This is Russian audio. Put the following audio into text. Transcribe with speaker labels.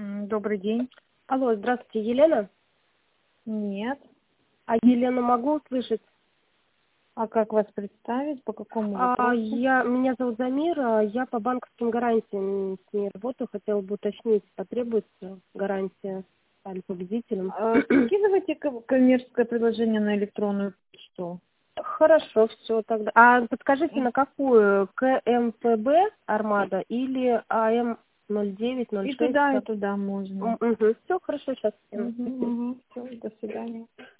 Speaker 1: Добрый день.
Speaker 2: Алло, здравствуйте, Елена.
Speaker 1: Нет.
Speaker 2: А Елену могу услышать?
Speaker 1: А как вас представить? По какому вопросу?
Speaker 2: Меня зовут Замира, я по банковским гарантиям с ней работаю, хотела бы уточнить, потребуется гарантия стали победителем.
Speaker 1: Скидывайте коммерческое предложение на электронную почту.
Speaker 2: Хорошо, все тогда. А подскажите, на какую? КМПБ Армада или АМ-0906?
Speaker 1: И туда можно.
Speaker 2: Угу. Все, хорошо, сейчас.
Speaker 1: Угу. Все, до свидания.